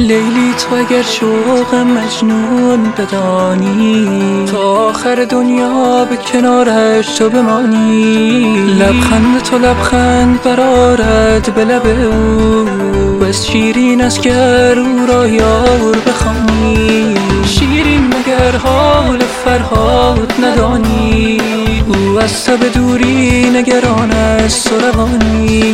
لیلی تو اگر شوق مجنون بدانی، تا آخر دنیا به کنارش تو بمانی. لبخند تو لبخند برآرد به لب او، بس شیرین است گر او را یار بخوانی. شیرین مگر حال فرهاد ندانی، او از تو به دوری نگران است و روانی.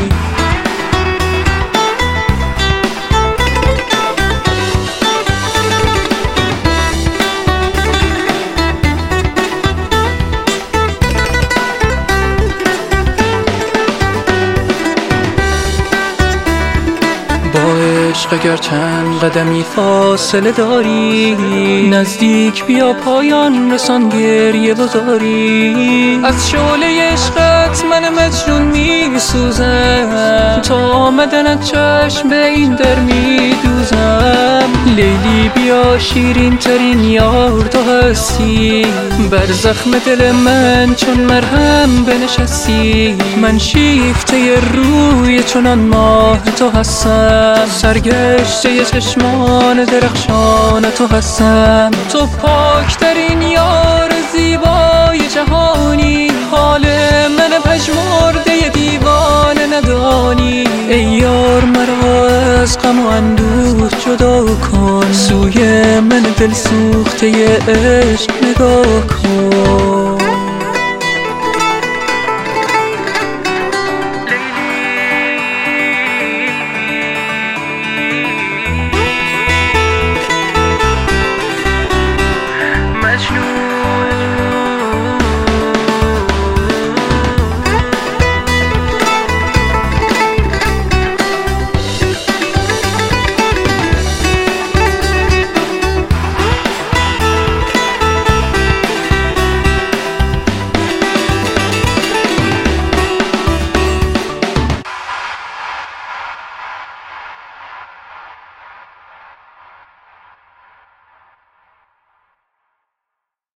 عشق اگر چند قدمی فاصله داری، نزدیک بیا پایان رسان گریه بزاری. از شعله عشقت من مجنون می سوزم، تا آمدنت چشم به این در می دوزم. لیلی بیا شیرین ترین یار تو هستی، بر زخم دل من چون مرهم بنشستی. من شیفته روی چنان ماه تو هستم، سرگشته چشمان درخشان تو هستم. تو پاکترین یار زیبای جهانی، حال من پژمرده دیوانه ندانی. ای یار مرا از غم و اندوه جدا کن، سوی من دل سوخته عشق نگاه کن.